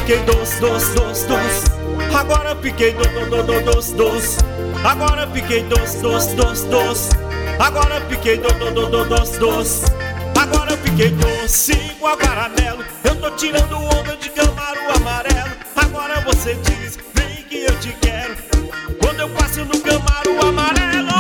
fiquei doce, doce, doce, doce. Agora fiquei doce, doce. Agora fiquei doce, doce, doce, doce. Agora fiquei doce, doce. Agora fiquei doce igual caramelo. Eu tô tirando onda de Camaro amarelo. Agora você diz, vem que eu te quero. Quando eu passo no Camaro amarelo.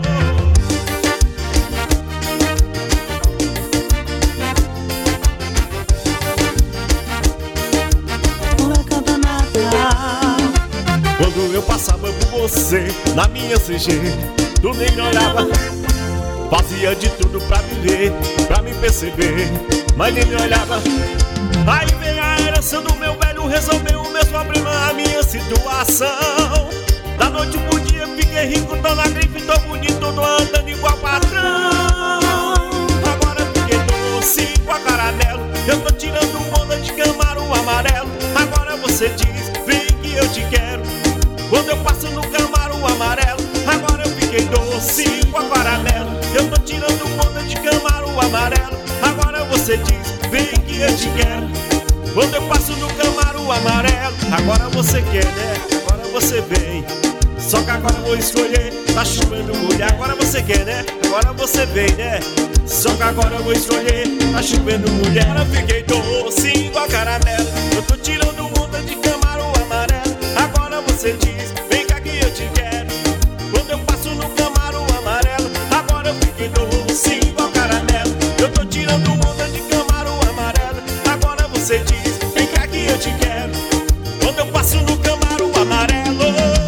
Quando eu passava por você na minha CG, tu nem me olhava. Fazia de tudo pra me ver, pra me perceber, mas nem me olhava. Aí veio a herança do meu velho, resolveu o meu problema, a minha situação. Da noite pro dia fiquei rico, tô na grife, tô bonito, tô andando igual patrão. Agora fiquei doce igual caramelo. Eu tô tirando onda de Camaro amarelo. Agora você diz, vem que eu te quero. Quando eu passo no Camaro amarelo. Agora eu fiquei doce igual caramelo. Eu tô tirando onda de Camaro amarelo. Agora você diz, vem que eu te quero. Quando eu passo no Camaro amarelo. Agora você quer, né? Agora você vem. Só que agora eu vou escolher, tá chovendo mulher. Agora você quer, né? Agora você vem, né? Só que agora eu vou escolher, tá chovendo mulher. Agora eu fiquei doce igual caramelo. Eu tô tirando onda de Camaro amarelo. Agora você diz, vem cá que eu te quero. Quando eu passo no Camaro amarelo. Agora eu fiquei doce igual caramelo. Eu tô tirando onda de Camaro amarelo. Agora você diz, vem cá que eu te quero. Quando eu passo no Camaro amarelo.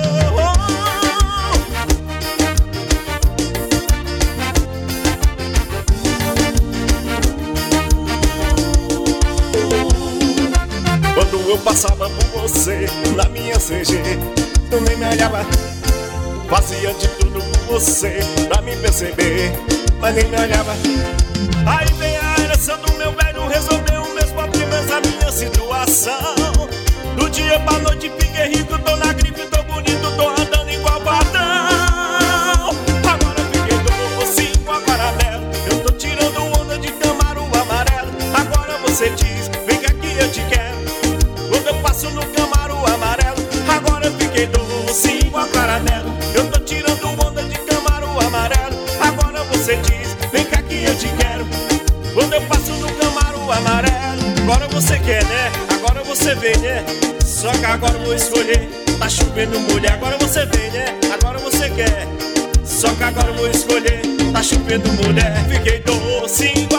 Quando eu passava por você na minha CG, tu nem me olhava. Fazia de tudo por você pra me perceber, mas nem me olhava. Aí vem a herança do meu velho, resolveu meus problemas, a minha situação. Do dia pra noite fiquei rico, tô na grife, tô bonito, tô andando igual patrão. Agora fiquei doce igual caramelo. Eu tô tirando onda de Camaro amarelo. Agora você diz, vem cá que eu te quero. Quando eu passo no Camaro amarelo. Agora eu fiquei doce igual caramelo. Eu tô tirando onda de Camaro amarelo. Agora você diz, vem cá que eu te quero. Quando eu passo no Camaro amarelo. Agora você quer, né? Agora você vem, né? Só que agora eu vou escolher, tá chovendo mulher. Agora você vem, né? Agora você quer. Só que agora eu vou escolher, tá chovendo mulher. Fiquei doce